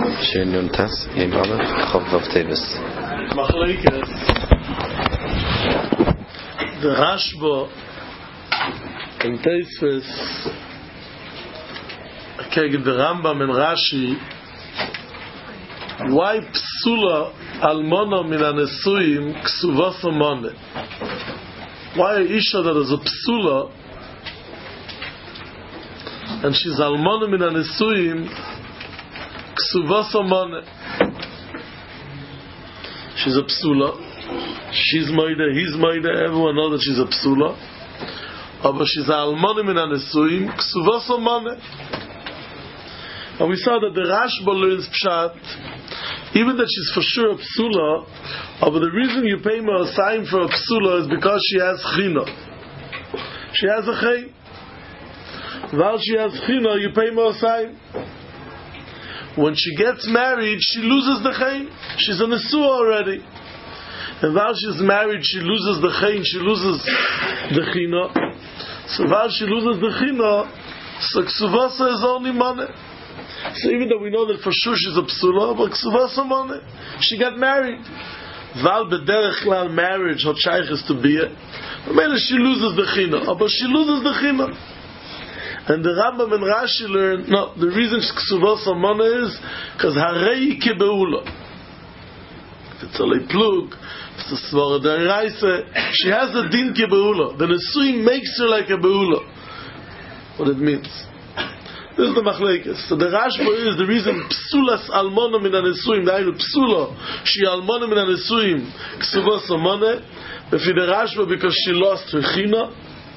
Schön und das, in Aleph, Chav Vav Teves. Machlekes. The Rashba in Teves, kegen the Rambam and Rashi, why psula almona min anesuim ksuvas amone? Why isha that is a psula and she's almona min anesuim ksuvas amone? She's a psula. She's moide, he's moide, everyone knows that she's a psula. But she's almona min anesuim ksuvas amone. And we saw that the Rashba learns pshat, even that she's for sure a psula, but the reason you pay her a sign for a psula is because she has china. She has a chay. While she has china, you pay her a sign. When she gets married, she loses the chay. She's a nesua already. And while she's married, she loses the chay, she loses the china. So while she loses the china, so ksuvasa is only money. So even though we know that for sure she's a psula, but ksuvasa money, she got married. Val b'derech klal marriage, her shaykh is to be it. Maybe she loses the china, but she loses the china. And the Rambam and Rashi learn, no, the reason ksuvasa money is because harei kibeula. If it's a plug, it's a svara deraisa, she has a din kibeula. The nesuim makes her like a beula. What it means. This is the machlekes. So the Rashba is the reason psulas almona min anesuim. The aynu psula she almona min anesuim ksuvas amone. Lefi the Rashba because she lost her china,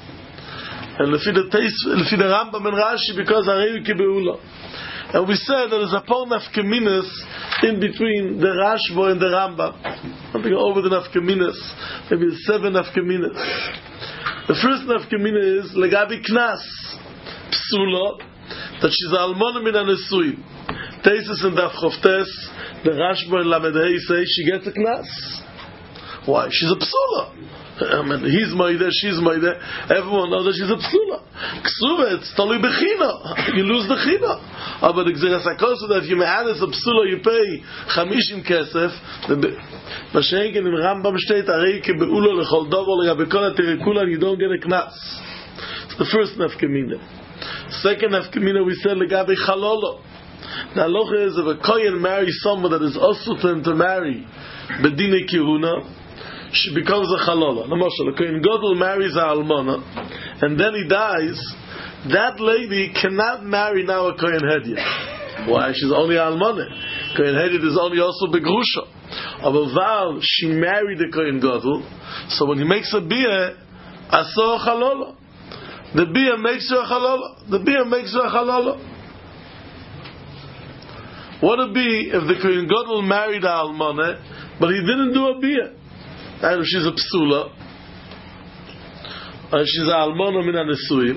and lefi the Rambam and Rashi because harei kibeula. And we said there is a poor nafkeminas in between the Rashba and the Rambam. I'm thinking over the nafkeminas, maybe 7 nafkeminas. The first nafkemina is legabi knas psula, that she's almona min anesuim. Tesis and Daf Choftes, the Rashba and Lamed Hey say she gets a knas. Why? She's a psula. I mean, he's moide, she's moide. Everyone knows that she's a psula. Ksuva, it's totally bechina. You lose the china. But the Gzeras HaKosu, that if you may add as a psula, you pay 50 kesef. Mashenken in Rambam steht, arei ke beula lechol dovo legabe kol hatirikula, and you don't get a knas. It's the first nafkemina. Second nafkemina, we said legabe chalolo. The halacha is if a kohen marries someone that is also to marry bedine kihuna, she becomes a chalala. No, a kohen gadol marries a almana, and then he dies. That lady cannot marry now a kohen hedyot. Why? She's only a almana. Kohen hedyot is only also begrusha. But she married a kohen gadol, so when he makes a bia, aso chalala. The bia makes her a chalala. The bia makes her a chalala. What would be if the kohen gadol married a almana, but he didn't do a bia? And she's a psula, and she's a almona min anesuim.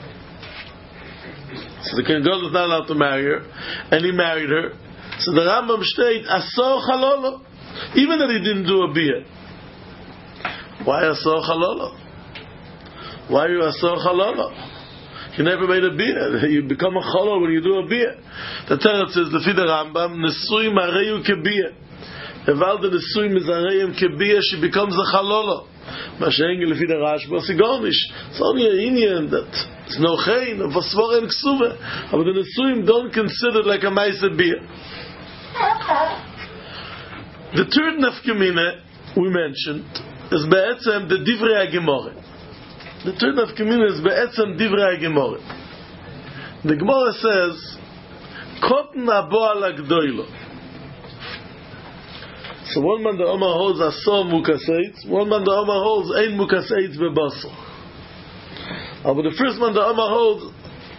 So the kohen gadol is not allowed to marry her, and he married her. So the Rambam state asor chalala, even that he didn't do a bia. Why asor chalala? Why are you asor chalala? You never made a bia. You become a chalala when you do a bia. The Torah says lefi the Rambam nesuim areyu kebia. If all the nesuim is areyim kebia, she becomes a chalala. Mashengi lefi the Rashba sigonish. It's only an Indian that it's no chein of vasvara and ksuva. But the nesuim don't consider it like a ma'aseh bia. The third nafkemina we mentioned is be'etzem the divrei hagemorah. The third nafkemina is be'etzem divrei hagemorah. The Gemara says, "Koten abo al agdoilo." So one man the Omar holds asor mukaseitz, one man the Omar holds ein mukaseitz bebasor. But the first man the Omar holds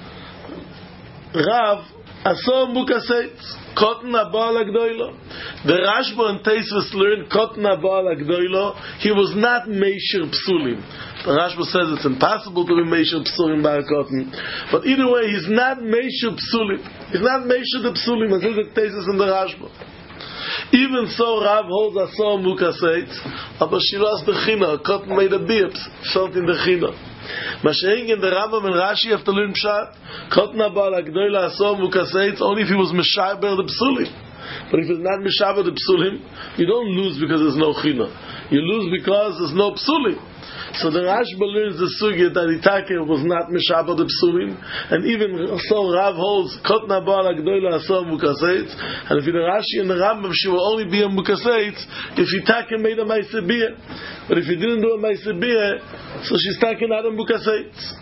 Rav asor mukaseitz, koten abal agdoilo. The Rashba and Teisvus learned koten abal agdoilo. He was not meisher psulim. The Rashba says it's impossible to be meisher psulim by a koten. But either way, he's not meisher psulim. He's not meisher the psulim, as is the Teisvus and the Rashba. Even so, Rav holds asor mukaseitz, but she lost the china. A cotton made a bia, felt in the china. Masha'ing in the Rambam and Rashi have to learn Pshat. Kotna Baal HaGdoila Asom Mukaseitz only if he was Meshaber the Psulim. But if it's not Meshaber the Psulim, you don't lose because there's no China. You lose because there's no Psulim. So the Rashba learns the sugya that Itake was not Meshaber the Psulim, and even so Rav holds Kotna Baal HaGdoila Asom Mukaseitz, and if the Rashi and the Rambam she will only be a Mukaseitz if Itake made a Maaseh Biyah. But if he didn't do a Maaseh Biyah, so she's taking out a Mukaseitz.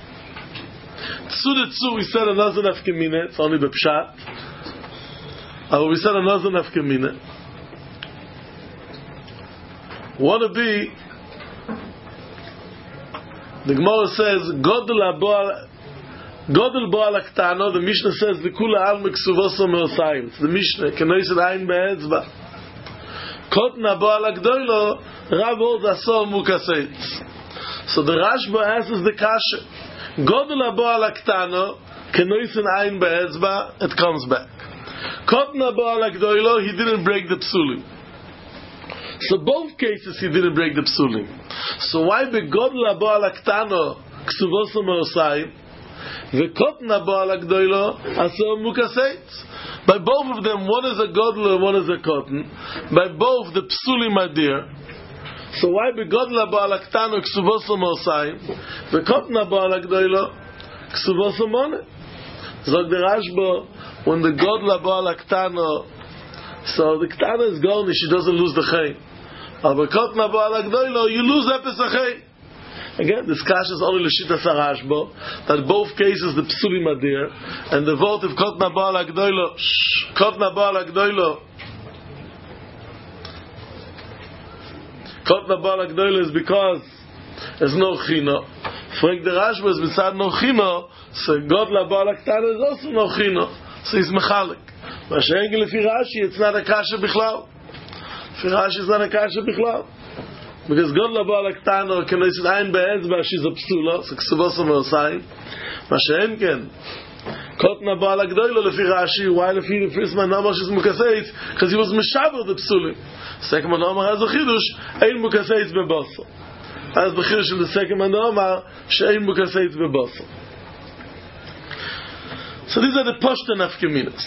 Tzu, we said another nafkamina, it's only the Pshat. We said another nafkamina. Wanna be, the Gemara says, Godel Baal Aktano, the Mishnah says, V'kula al miksuvoso me'osayim. It's the Mishnah, Kenoiset Ayin Be'etzba. Kotna Baal Agdoilo, Rav holds Asor Mukaseitz. So the Rashba answers the Kasha. Godel Baal Aktano, Kenoiset Ayin Be'etzba, it comes back. Kotna Baal Agdoilo, he didn't break the Psulim. So both cases he didn't break the Psulim. So why be Godel Baal Aktano, Ksuvoso Me'osayim, V'kotna Baal Agdoilo, Asor Mukaseitz? By both of them, one is a Godel and one is a Kotten. By both, the Psulim are there. So why be Godel Baal Aktano Ksuvoso Me'osayim, V'kotna Baal Agdoilo Ksuvoso Mone? Zog the Rashba, when the Godel Baal Aktano, so the Ktana is gone, she doesn't lose the Chay. But Kotna Baal Agdoilo, you lose Epes HaChay. Again, this kasha is only l'shita sarashbo, that both cases the psulim are there, and the vote of Kotna Baal HaGdoilo, Kotna Baal HaGdoilo, Kotna Baal HaGdoilo is because there's no chino. Frank the Rashba is beside no chino, so Godla Baal HaKtana is also no chino, so he's mechalik. Mashengi lefi Rashi, it's not a kasha bichlal. Lefi Rashi is not a kasha bichlal. Because Godla Baal HaKtana, Kenoiset Ayin Be'etzba, she's a psula, so Ksuvoso Me'osayim. Mashenken, Kotna Baal HaGdoilo lefi Rashi, why lefi the first man Namar she's Mukaseitz? Because he was Meshaber the psulim. Second man Namar has a chidush, Ein Mukaseitz beBoso. As the chidush in the second man Namar, she'ein Mukaseitz beBoso. So these are the Poshta Nafkaminas.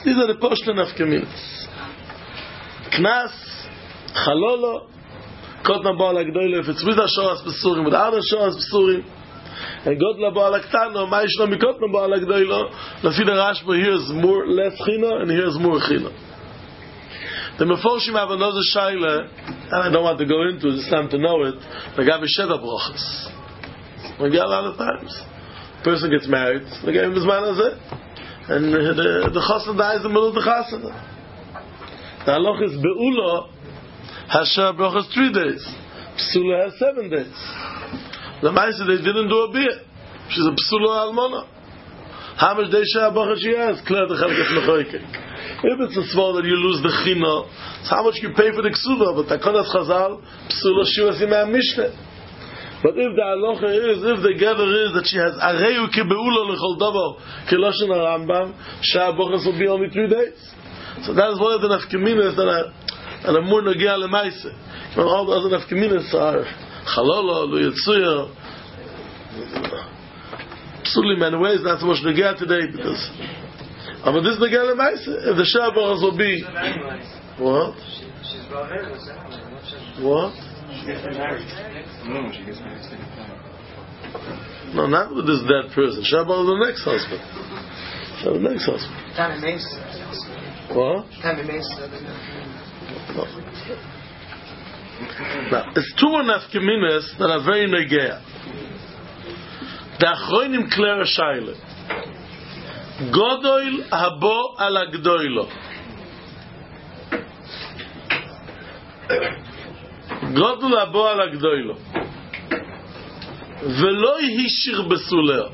Knas, Chalolo, Kotna Baal HaGdoilo, if it's with Ashoras Pesurim, without Ashoras Pesurim, and Godla Baal HaKtana, Ma'ishna Mikotna Baal HaGdoilo, Lafi the Rashba, here's less China, and here's more China. The Meforshim have another Shaila, and I don't want to go into it, it's time to know it, the Gabi Sheda Brochas. We get a lot of times. A person gets married, they give him his man as it, and the Chassan dies in the middle of the Chassan. The Haloch is Be'ula, Hasha Brochas 3 days. Psula has 7 days. The Maisa, they didn't do a biyah. She's a Psula Almana. How much days Shah Brochas she has? Clear the Chalkas Mechoykek. If it's a small that you lose the Chino, it's how much you pay for the Ksuva. But Takonas Chazal, Psula Shivas Imam Mishneh. But if the halacha is, if the gather is that she has Areyu Ki Be'ula L'chol Davar Kiloshen HaRambam, Shah Brochas will be only 3 days. So that is one of the nafkaminas that are more nogia lemaise. All the other nafkaminas are Chalolo, Lu Yitzuya, Psulim. Anyway, it's not so much nogia today because. But this nogia lemaise. If the Shah Brochas will be what? What? She gets married. No, she gets married second time. No, not with this dead person. Shah Brochas is the next husband. The next husband. What? No. Now, it's two nafkaminas that are very negea. The Achronim Klera Shaila. Godoil habo al agdoilo. Godol habo al agdoilo. Velo hishir besuleo.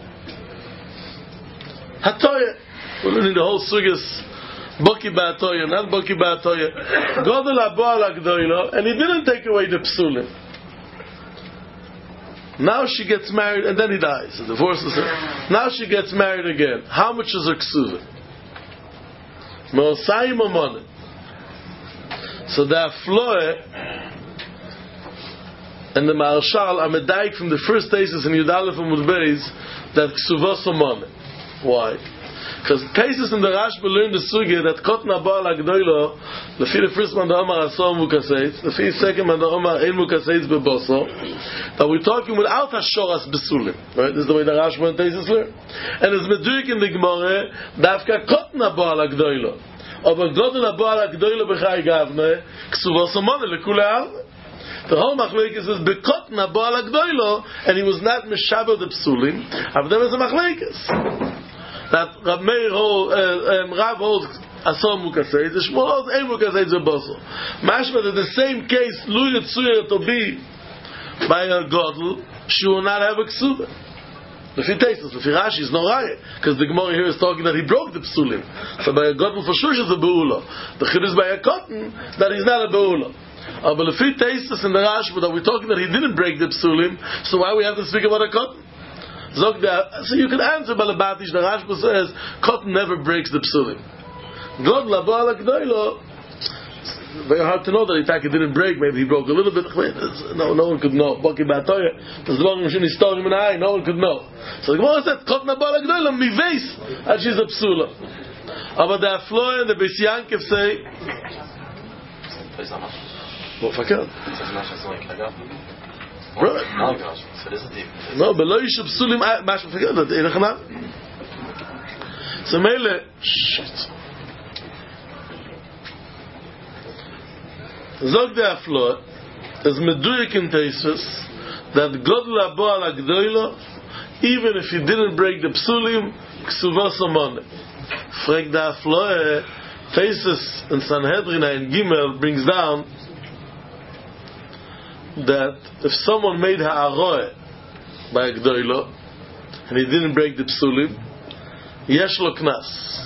Hatoye. We're learning the whole sugyas. Boki ba'atoya, not Boki ba'atoya. Godel habo al agdoilo, and he didn't take away the psulim. Now she gets married, and then he dies. The divorces her. Now she gets married again. How much is her ksuva? Me'osayim amone. So the afloe, and the Maharshal are medaik from the first thesis in Yudalef and Mudbeis that Ksuvos Omane. Why? Because thesis in the Rashba learned the sugya that Kotna Baal Agdoilo, the first man the Omar Asor Mukaseitz, the second man the Omar Ein Mukaseitz Beboso, that we're talking without Hashoras Besulim. Right? This is the way the Rashba and thesis learn. And it's meduik in the Gemara, Dafka Kotna Baal Agdoilo. Aber Godel Baal Agdoilo Bechai Gavne, Ksuvos Omane Lekule Alme. The whole machlekes is Bekotna Baal Agdoilo, and he was not Meshabel the Psulim, but there was a machlekes. That Rav Meir Rav holds Asor Mukaseitz, the Shmuel holds Ein Mukaseitz Beboso. Mashma that the same case, Lu Yitzuya to be by a Godel, she will not have a Ksuva. If he takes this, if he Rashi is no Raya, because the Gemara here is talking that he broke the Psulim. So by a Godel for sure is a Beula. The Chid is by a Cotton that he's not a Beula. But if he takes this in the Rashi, that we're talking that he didn't break the Psulim, so why we have to speak about a Cotton? So you can answer Balabatish. The Rashba says cotton never breaks the psulim. God Labal Akdoilo. Very hard to know that he didn't break. Maybe he broke a little bit. No one could know. Baki Batoya. There's long machine story in eye. No one could know. So the Gemara said cotton Labal Akdoilo miveis as she's a psula. But the Afloy and the Beis Yankiv say. What fakir? No, but lo yishu psulim mash forget that in khana. So mele shit. Zog de aflo is meduyik in tesis that God la boal agdoilo, even if he didn't break the psulim ksuvos amon. Frag de aflo tesis in Sanhedrin and Gimel brings down that if someone made ha'aroe by Agdoilo and he didn't break the psulim, yesh lo knas.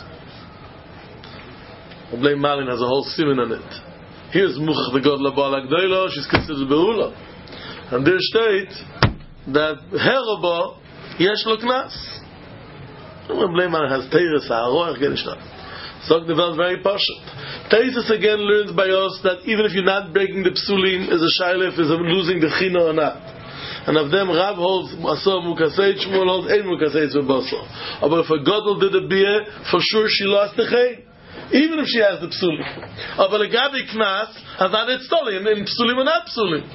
Oblei Malin has a whole siman on it. Here's Muchach the God Labal Agdoilo, she's considered Beula. And there state that Herobo yesh lo knas. Oblei Malin has Teiris ha'aroe, again it's not. So the Vel very pashut. Taisus again learns by us that even if you're not breaking the psulim, is a shaylef, is a losing the chino or not. And of them, Rav holds Asor Mukaseitz, Shmuel holds Ein Mukaseitz Beboso. But if a Godel did a beer, for sure she lost the chayin, even if she has the psulim. But a Gabi Knas has not it stolen in psulim and not psulim.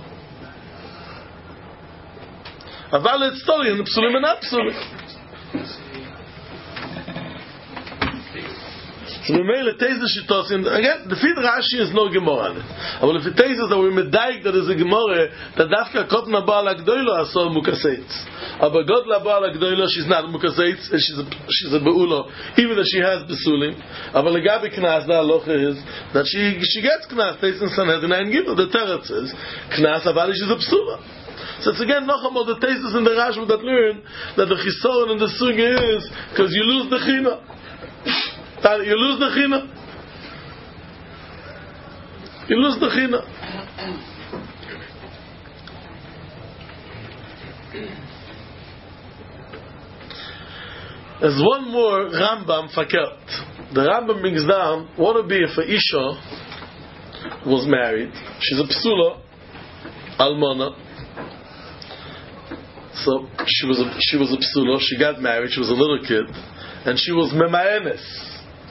Aval it stolen in psulim and not psulim. So the male taste the shitos again. The feed Rashi is no Gemara on it. But if it tastes that we're medaik that is a Gemara that dafka kotna baal agdoilo asor mukaseitz. But God la baal agdoilo she's not mukaseitz. She's a beulo even though she has besulim. But the gabi knas the halacha is that she gets knas. Taste in Sanhedrin and Gimel. The teretz is knas aval she's a psula. So it's again noch about the tastes in the Rashi that learn that the chisoron and the sugi is because you lose the china. You lose the china. You lose the china. There's one more Rambam fakert. The Rambam brings down what would be if a Isha was married. She's a psula, almana. So she was a psula. She got married. She was a little kid, and she was memaenes.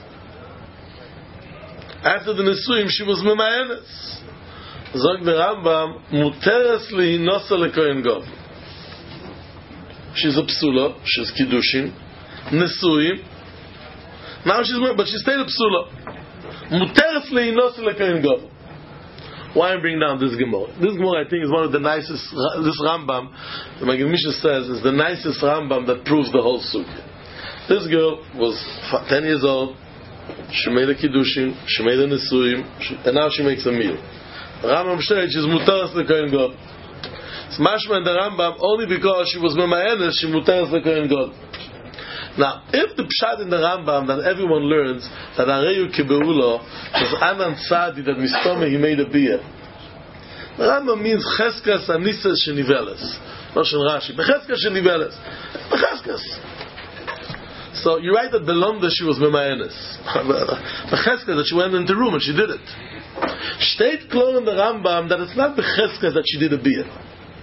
After the Nisuim, she was memaenes. Zog the Rambam, muteres lihinosa lekohen gov. She's a psula, she's kiddushin, Nisuim. Now but she stayed a psula. Muteres lihinosa lekohen gov. Why I'm bringing down this Gemara? This Gemara, I think, is one of the nicest. This Rambam, the Maggid Mishnah says, is the nicest Rambam that proves the whole sukkah. This girl was 10 years old. She made a kiddushin, she made a nisuim, and now she makes a meal. Rambam says she's mutaras lekohen god. It's mashma in the Rambam only because she was memayenes, she mutaras lekohen god. Now, if the pshat in the Rambam that everyone learns that areyu kibeulo is anan tzadi that mistome he made a beer. The Rambam means cheskas anises sheniveles. Not shen Rashi, becheskas sheniveles. Becheskas. So you write that Belomda she was memayenes. Becheskas that she went into the room and she did it. Steht klar in the Rambam that it's not becheskas that she did a beer.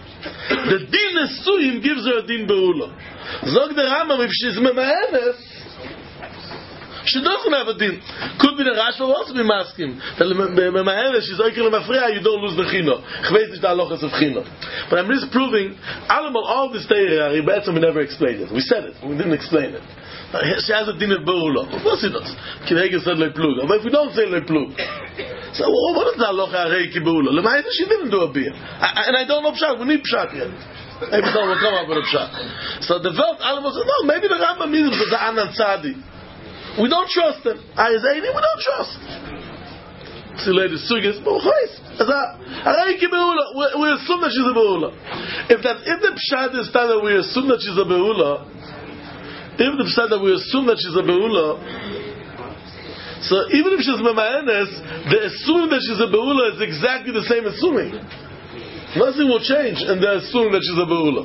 The din Nesuim gives her a din Beula. Zog the Rambam, if she's Memaenes, she doesn't have a din. Could be the Rashba will also be masking. Memaenes, she's Oikel Mafreya, you don't lose the Chino. Chveis nicht Alochas of Chino. But I'm just proving, all this theory, we never explained it. We said it, we didn't explain it. She has a din of Beula. Of course she does. Kinegel said Le Plug. But if we don't say Le Plug, so what is the Alocha Reiki Beula? Lemaisa, she didn't do a beer. And I don't know Pshat. We need Pshat yet. Maybe someone will come up with a Pshat. So the Welt, Alamo said, no, maybe the Rambam means the Anan Tzadi. We don't trust him. We don't trust. See, ladies, Sugis, but Reiki Beula. We assume that she's a Beula. If the Pshat is that we assume that she's a Beula, if the Pshat that we assume that she's a Beula, so even if she's Memaenes, the assuming that she's a Beula is exactly the same assuming. Nothing will change in the assuming that she's a Beula.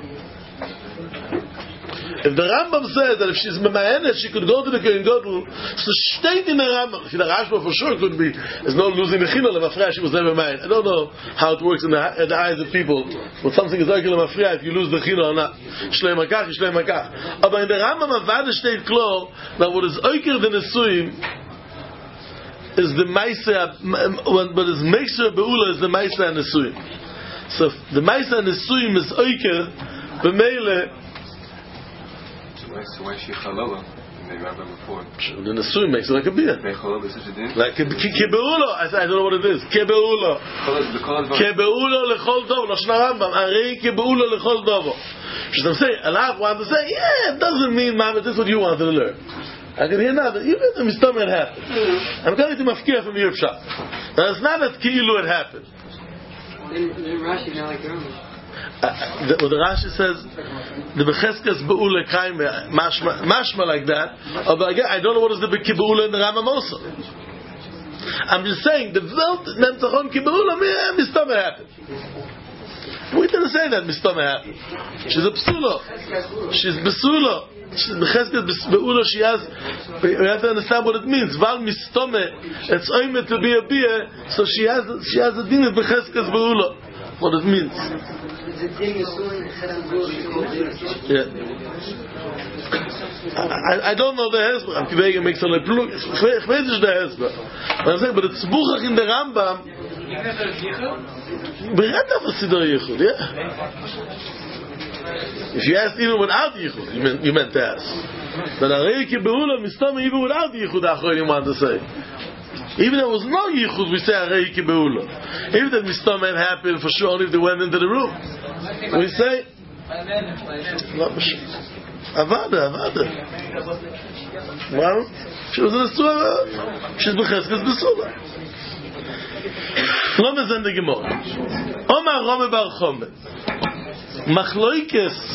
If the Rambam says that if she's Memaenes, she could go to the Kohen Gadol, so state in the Rambam, the Rashba for sure could be, there's no losing the Chino, Lemafreya, she was never Memaenes. I don't know how it works in the eyes of people, when something is Oikel Lemafreya, if you lose the Chino or not. Shlei Makach, Shlei Makach. But in the Rambam, Avada state klar, that what is Oikel the Nesuim, is the Maisa, what is Meisha Beula is the Maisa and Nesuim. So the Maisa and Nesuim is Oikel, B'meile. So why is she Chalala? The Rambam before. The Nesuim makes it like a beer. Like Kebeula. I don't know what it is. Kebeula. Kebeula lechol dovo. Lashon Rambam. Arei Kebeula lechol dovo. I'm saying, Allah wanted to say, yeah, it doesn't mean, Mama, this is what you wanted to learn. I can hear now that even if the Mistameh happened. I'm going to mafkir from your shop. Now it's not that Ki'ilu had happened. Then Rashi now like Rambam. The Rashi says the Becheskas Be'ula Kaim mashma like that. But again, I don't know what is the Be'ula in the Rambam also. I'm just saying the Welt Nemtzachon Kibeula Mistameh happened. We didn't say that Mistameh happened. She's a Psula. She's Besula. She's Becheskas Be'ula. She has. We have to understand what it means. Val Mistameh. It's oimed to be a beer. So she has a din of Becheskas Be'ula. What it means. Yeah. I don't know the Hezbollah. I'm going to make some plug. Ich weiß nicht der Hezbollah. But it's Buchach in der Rambam. Berat auf das Sidor Yichud, yeah. If you asked even without Yichud, you meant to ask. But Arei Kebeula Mistameh even without Yichud, Achron, you want to say. Even if there was no Yichud, we say Arei Kebeula. Even if Mistameh happened, for sure, only if they went into the room. We say Avada. Well, she was in the Surah. She's Becheskas Besula. Lama is in the Gemara. Omar Rome Bar Chome. Machloikes.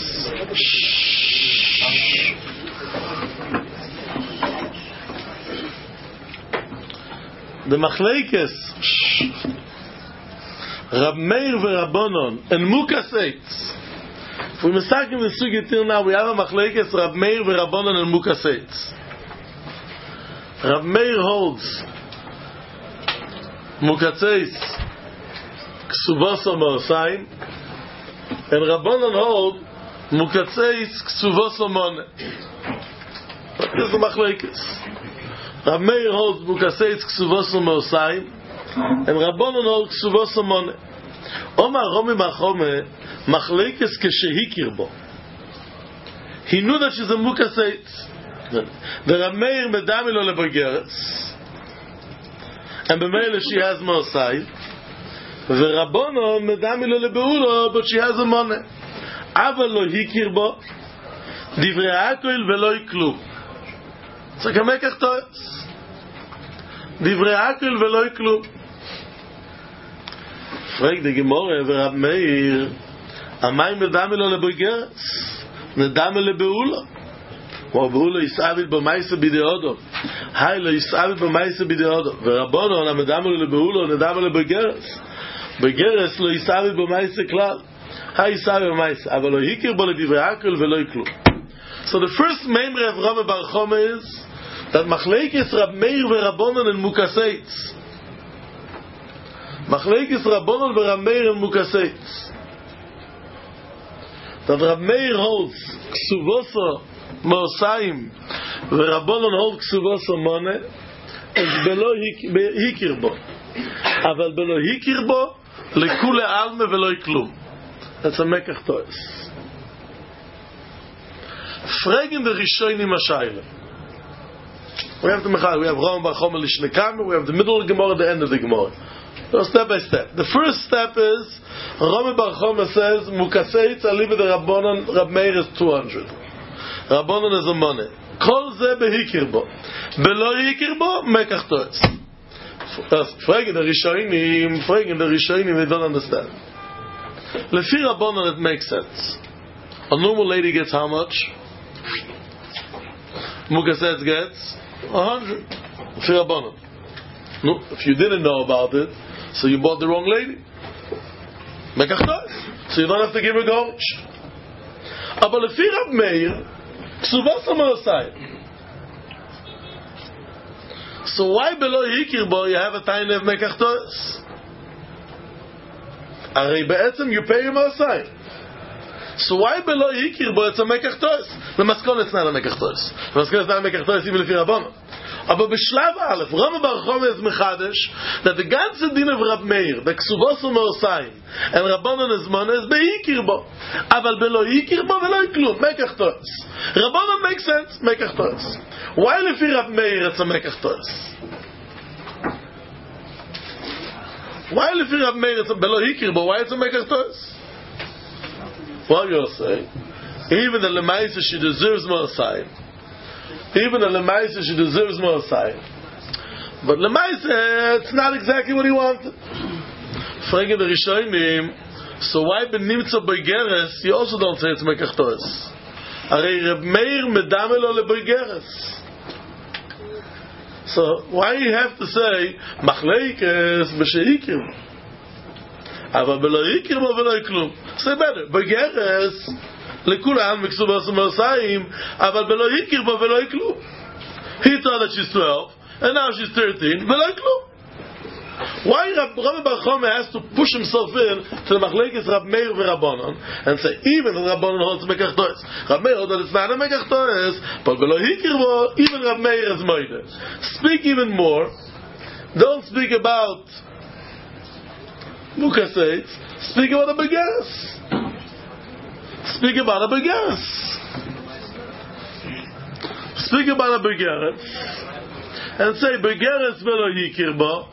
The Machloikes. Rab Meir veRabbanon and Mukaseitz. If we mistaken the sugi till now, we have a machlekes Rab Meir veRabbanon and Mukaseitz. Rab Meir holds Mukaseitz Ksuvos Mosayim, and Rabbanon hold Mukaseitz Ksuvos Mone. This is the machlekes. Rab Meir holds Mukaseitz Ksuvos Mosayim, and Rabbanon hold Ksuvos Mone. Omar Romi Machome Machlekes Keshehikir Bo. He knew that she's a Mukaseitz. The Rameir Medamilo Lebegeres, and B'meile she has Mosai. The Rabbanon Medamilo Lebeula, but she has a Mone. Ava Lo Hikir Bo Divrei Hakoil Velo Yiklu. It's like a Mekach Toyos. Divrei Hakoil Velo Yiklu. Frag the Gemara Rab Meir, Amay Medamilo Lebegeres, Nedamilo Lebeula. Well, Beula Yisavit B'Maisa B'Deodo. Hay Lo Yisavit B'Maisa B'Deodo. VeRabbanon Medamilo Lebeula, Nedamilo Lebegeres. Begeres Lo Yisavit B'Maisa Klal. Hay Yisavit B'Maisa. Aval Lo Hikir Bo Ledivrei Hakoil Velo Yiklu. So the first member of Rame Bar Chome is that Machlekes Rab Meir veRabbanon and Mukaseitz. Machlekes Rabbanon veRab Meir and Mukaseitz. that Rab Meir holds ksuvoso Mosayim ורבונן hold ksuvoso mone is below hikir bo אבל below hikir bo lekule alme veloi klum. That's a mekach toes. Fragen the Rishonim Mashaila. We have the Mechal, we have Ram Bar Choma Lishnekam, we have the middle of the Gemara, the end of the Gemara. So step by step. The first step is Ram Bar Choma says Mukaseitz aliba the Rabbanon Rab Meir is 200. Rabbanon is a money. Kol ze behikir bo. Belo hikir bo mekach toes. Fragen the Rishonim, they don't understand. Lefi Rabbanon it makes sense. A normal lady gets how much? Mukasetz gets 100. Lefi Rabbanon. No, if you didn't know about it, so you bought the wrong lady. Mekach toes. So you don't have to give her gorish. Aber lefi Rab Meir, ksuvas ha-ma'asayim. So why below hikir bo you have a tiny of mekach toes? Arei be'etzem you pay your ma'asayim. So why below hikir bo it's a mekach toes? The maskon it's not a mekach toes. The maskon it's not a mekach toes even lefi Rabbanon. Aber b'shlav aleph, Rama Bar Choma is mechadesh that the ganze din of Rab Meir, the ksuvos u'ma'asayim, and Rabbanon is money is be'hikir bo. Aval below hikir bo velo klum, mekach toes. Rabbanon makes sense, mekach toes. Why lefi Rab Meir it's a mekach toes? Why lefi Rab Meir it's a below hikir bo? Why it's a mekach toes? Well, you'll say, even the lemaisa she deserves ma'asayim. Even the lemaisa she deserves ma'asayim. But lemaisa it's not exactly what he wanted. Fragen the Rishonim, so why benimtza b'geres you also don't say it's mekach toes? Arei Rab Meir medamelo leb'geres. So why you have to say machleikes b'sheikim? Ava below hikir bo velo klum. Say better. B'geres lekulam miksuvos u'ma'asayim. Ava below hikir bo velo klum. He thought that she's 12, and now she's 13. Velo klum. Why Rami Bar Choma has to push himself in to the machlekes Rab Meir v'Rabbanon and say even the Rabbanon holds mekach toes. Rab Meir holds that it's not a mekach toes, but below hikir bo even Rab Meir is moide. Speak even more. Don't speak about Mukaseitz. Speak about a begeres. Speak about a begeres. Speak about a begeres and say begeres velo hikir bo.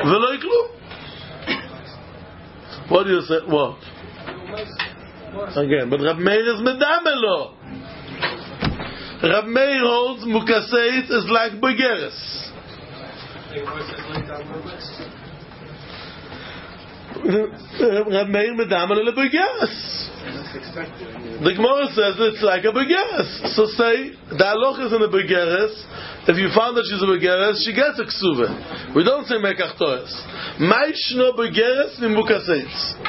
What do you say? What? Again, but Rab Meir is medamelo. Rab Meir holds Mukaseitz is like begeres. Rab Meir medamelo le begeres. The Gemara says it's like a begeres. So say the halacha is in a begeres. If you found that she's a begeres, she gets a ksuva. We don't say mekach toes. Mai shno begeres mi mukaseitz.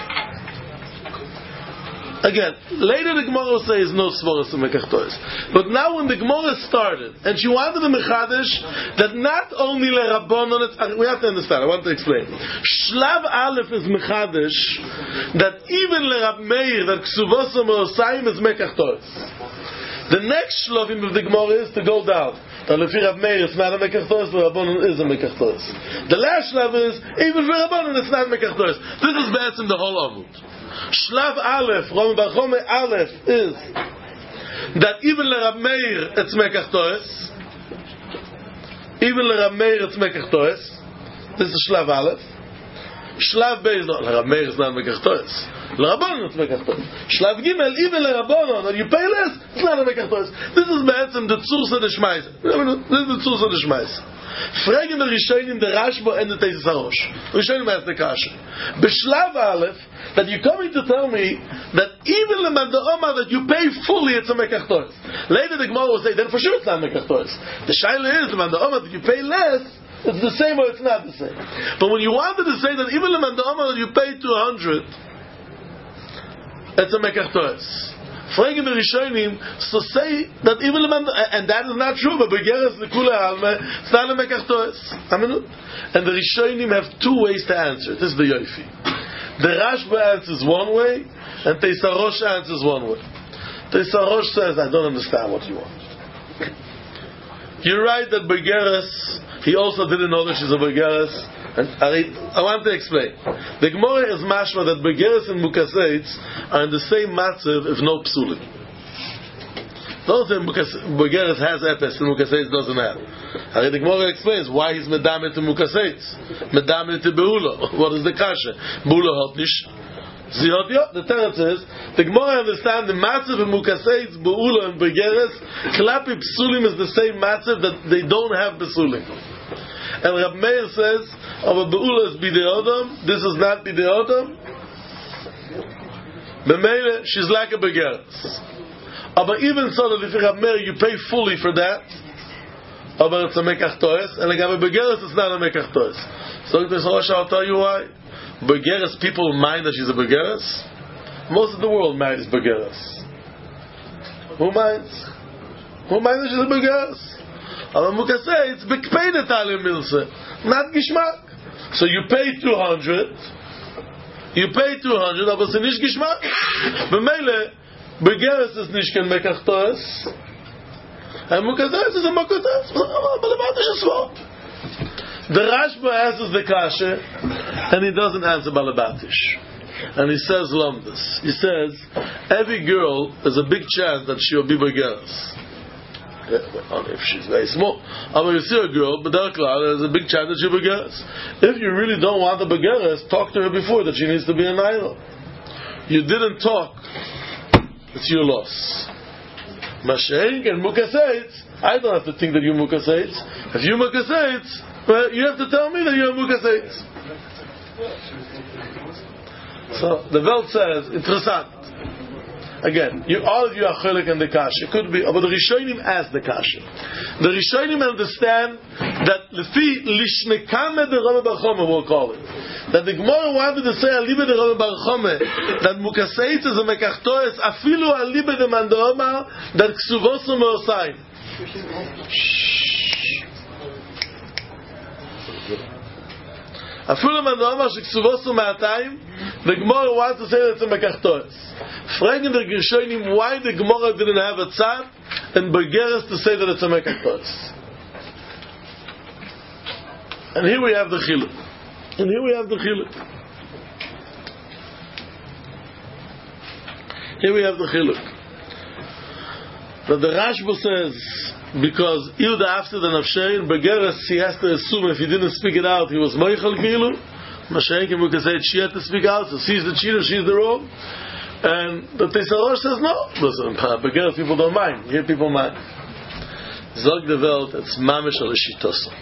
Again, later the Gemara will say is no svaras to mekach toes. But now when the Gemara started, and she wanted the mechadesh that not only le rabbanon, we have to understand. I want to explain. Shlav aleph is mechadesh that even le Rab Meir that ksuvos u'ma'asayim is mekach toes. The next shlovim of the Gemara is to go down. That lefi Rab Meir it's not a mekach toes, the Rabbanon is a mekach toes. The last shlav is even for Rabbanon it's not mekach toes. This is be'etzim the whole Amud. Shlav aleph, Rami Bar Choma aleph is that even le Rab Meir it's mekach toes. Even le Rab Meir it's mekach toes. This is shlav aleph. Shlav beis no, le Rab Meir is not mekach toes. L'Rabbanon it's mekach toes. Shlav Gimel, even l'Rabbanon, and you pay less, it's not a mekach toes. This is be'etzim the tzursa de shmeise. This is the tzursa de shmeise. Fragen the Rishonim the Rashba and the Teisus HaRosh. Rishonim has the kasha. B'shlav aleph, that you're coming to tell me that even l'man da'oma that you pay fully it's a mekach toes. Later the Gemara will say, then for sure it's not mekach toes. The shaila is l'man da'oma that you pay less, it's the same or it's not the same. But when you wanted to say that even l'man da'oma that you pay 200, it's a mekach toes. Fragen the Rishonim, so say that even and that is not true, but begeres lekule alme, it's not a mekach toes. And the Rishonim have two ways to answer. This is the yofi. The Rashba answers one way, and Teisus HaRosh answers one way. Teis HaRosh says, I don't understand what you want. You're right that Begeres, he also didn't know that she's a Begeres. And I want to explain. The Gemara is mashma that Begeres and Mukaseitz are in the same matzav if no psulim. Don't say Begeres has epes and Mukaseitz doesn't have. The Gemara explains why he's medamet to Mukaseitz, medamet to Beula. What is the kasha? Beula hot nish. The teretz is the Gemara understand the matzav and Mukaseitz, Beula and Begeres. Klapi psulim is the same matzav that they don't have psulim. And Rab Meir says, "Our Beula is bidei Adam. This is not bidei Adam. B'meile, she's like a Begeres. But even so, that if you have Meir, you pay fully for that. But it's a Mekach Toes, and like a Begeres, it's not a Mekach Toes. So I'll tell you why. Begeres, people mind that she's a Begeres. Most of the world minds Begeres. Who minds? Who minds that she's a Begeres? Aber Mukasei, it's Bekpeidet Alim Milse, not Gishmak. So you pay 200, aber it's nicht Gishmak. B'meile, Begeres is nicht kein Mekach Toes, and Mukasei is a Mekach Toes. Balabatish is what? The Rashba answers the Kasha, and he doesn't answer Balabatish. And he says Lomdus. He says, every girl, there's a big chance that she will be Begeres. If she's very small. You see a girl, but there's a big chance that she'll be Begeres. If you really don't want a Begeres, talk to her before that she needs to be an idol. You didn't talk, it's your loss. Mashenk and Mukaseitz, I don't have to think that you're Mukaseitz. If you're Mukaseitz, well, you have to tell me that you're Mukaseitz. So the Welt says, interessant. Again, all of you are Chelik and the Kasha. It could be, but the Rishonim ask the Kasha. The Rishonim understand that Lefi Lishnekame de Rama Bar Chome, we'll call it. That the Gemara wanted to say Alibe de Rama Bar Chome, that Mukaseitz is a Mekach Toes, afilu Alibe de Mandoma, that Ksuvosu Meosayim. Afilu Mandoma, Ksuvosu Meatayim, the Gemara wants to say that it's a Mekach Toes. Fragen the Rishonim why the Gemara didn't have a tzad and Begeres to say that it's a Mekach Toes. And here we have the Chiluk. But the Rashba says, because Ilda after the Nafshein, Begeres, he has to assume if he didn't speak it out, he was Meichel Gilu. Mashenk and Mukaseitz, she had to speak out, so she's the cheater, she's the wrong. And the Teis HaRosh says no. Listen, Begeres people don't mind. Here people mind. Zog the Welt, it's Mamish al Shitosa.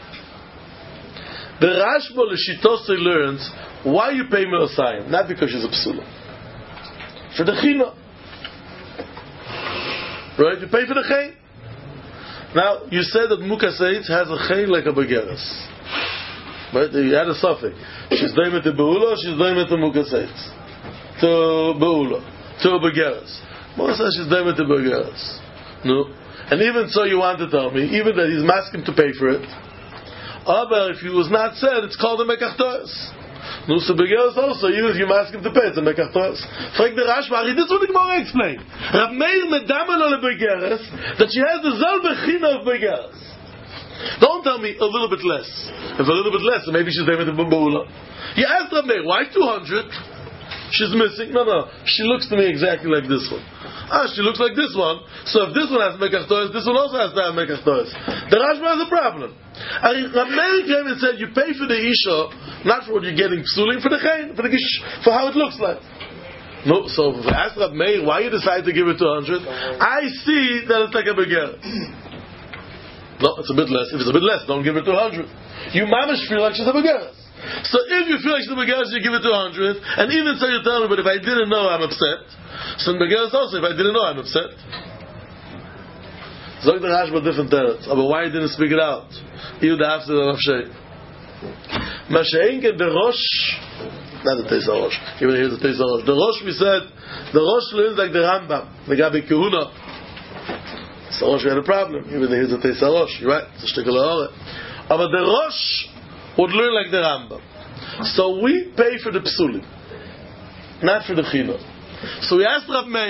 The Rashba L'Shitosa learns why you pay Meosayim, not because she's a psula. For the China. Right? You pay for the Chayin. Now, you said that Mukaseitz has a Chayin like a Begeres. Right? You had a suffix. She's doing it to Beula, she's doing it to Mukaseitz. To Beula. To Begeres. Moshe says she's doing it to Begeres. No. And even so you want to tell me, even that he's asking to pay for it, but if it was not said, it's called a Mekach Toes. No, so Begeres also, even if you ask him to pay, it's a Mekach Toes. Frag the Rashba, this is what the Gemara explained. Rab Meir medamen on a Begeres, that she has the Zelbe China of Begeres. Don't tell me a little bit less. If a little bit less, maybe she's there with the Beula. You asked Rab Meir, why 200? She's missing. No. She looks to me exactly like this one. She looks like this one. So if this one has Mekach Toes, this one also has to have Mekach Toes. The Rashba has a problem. Rab Meir came and said, you pay for the Isha, not for what you're getting psulim, for the Chayin, for how it looks like. No, so if I ask Rab Meir, why you decide to give it 200? I see that it's like a Begeres. No, it's a bit less. If it's a bit less, don't give it 200. You mamish feel like she's a Begeres. So if you feel like she's a Begeres, you give it 200, and even so you tell me, but if I didn't know, I'm upset. So in Begeres also, if I didn't know, I'm upset. Zog the Rashba different terms. But why didn't speak it out? You the after the Nafshay. Masha'inke the Rosh, not the Teis HaRosh. Even here's the Teis HaRosh. The Rosh, we said, the Rosh learns like the Rambam. The Gabi Kehuna. So Rosh, we had a problem. Even here's the Teis HaRosh. You're right. It's a shtickle ha'ore. But the Rosh would learn like the Rambam. So we pay for the psulim, not for the chino. So we asked Rav Meir,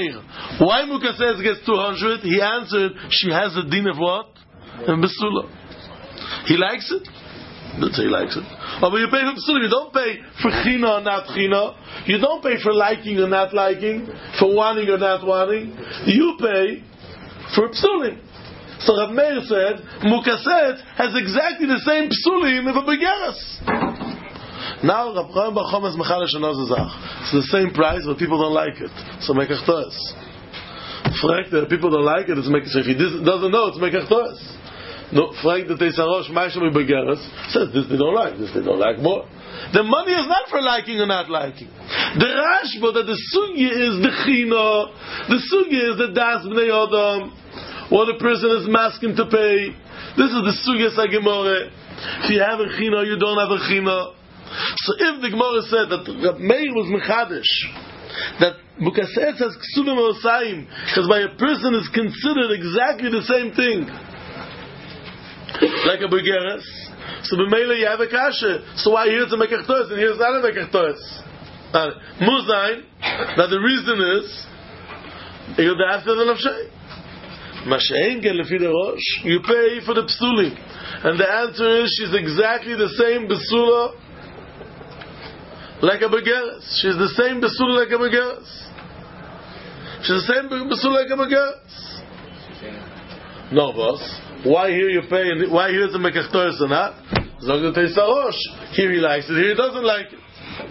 Why Mukasetz gets 200? He answered, she has a din of what? And Besula. He likes it? Don't say he likes it. Oh, but you pay for Besula. You don't pay for China or not China. You don't pay for liking or not liking, for wanting or not wanting. You pay for Psulim. So Rav Meir said, Mukasetz has exactly the same Psulim of a Begeres. Now Rav Chaim Bar Choma is Mechalesh another Zach. It's the same price, but people don't like it. So Mekach Toes. Frag that people don't like it, it's Mekach. If he doesn't know, it's Mekach Toes. No, Frag that they say, Rosh Ma'ashem Begeres, says this they don't like, this they don't like more. The money is not for liking or not liking. The Rashba that the Sugya is the Chino, the Sugya is the Das Bnei Adam, what a person is masking to pay. This is the Sugya Sagemore. If you have a Chino, you don't have a Chino. So if the Gemara said that Rav Meir was Mechadish, that Mukasetz has Ksubim Osayim, because by a person is considered exactly the same thing, like a Begeres, so b'meila you have a kasha. So why here it's a Mekach Toes and here it's not a Mekach Toes? Muzayin, that the reason is you have to the Nafshay. Mashein Gen Lefi the Rosh, you pay for the Psulim, and the answer is she's exactly the same Besula like a Begeres. She's the same Besula like a Begeres. She's the same Besula like a Begeres. No, boss. Why here you pay and why here is a Mekach Toes and not? Zog the Teis HaRosh. Here he likes it, here he doesn't like it.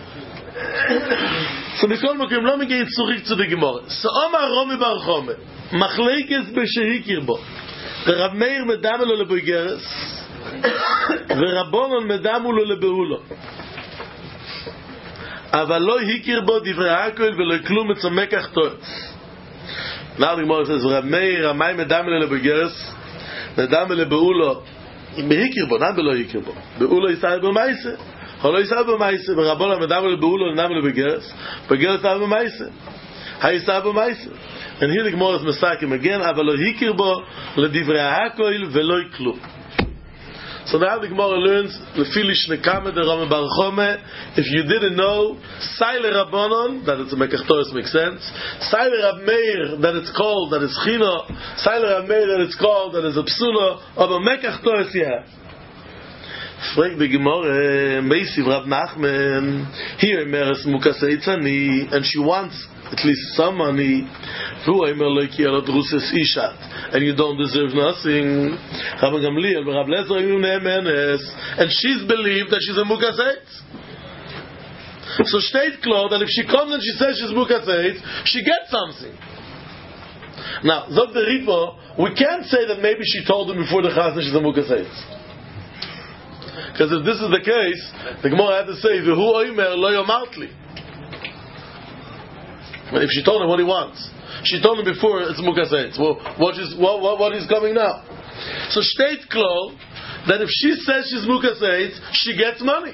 So Mikol Mokim lo migeit zurück zu der Gemara. So Omar Romi Bar Chome Machlekes b'shehikir bo Rav Meir medamu lo lebegeres ורבונון medamu lo lebehulo אבל לא הכיר בו דברי הכל ולא כלום אצל מקח טועס. Now the Gemara says Rav Meir amai medamu lo lebegeres medamu lo lebehulo בהכיר בו, not בלא הכיר בו. בהולו יסעד במעשה לא יסעד במעשה, ורבונון medamu lo lebehulo medamu lo lebegeres בגרס יסעד במעשה היסעד במעשה. And here the Gemara is Mesakim again, אבל לא הכיר בו לדברי הכל ולא כלום. So now the Gemara learns Lefilish Nekame de Rami Bar Chome. If you didn't know, Saile Rabbanon, that it's a Mekach Toes makes sense. Saile Rav Meir, that it's called, that it's Chino. Saile Rav Meir, that it's called, that it's a Psula. Of a Mekach Toes, yeah. Frag the Gemara, Meisiv Rav Nachman, here Meres Mukasei Tzani, and she wants at least some money, and you don't deserve nothing. And she's believed that she's a Mukaseit. So steht klar that if she comes and she says she's Mukaseit, she gets something. Now, Zog the Ritmo, we can't say that maybe she told him before the Chazan she's a Mukaseit. Because if this is the case, the Gemara had to say, V'hu oimer lo yomartli. If she told him what he wants, she told him before it's Mukaseit. Well, what is coming now? So state klar that if she says she's Mukaseit, she gets money.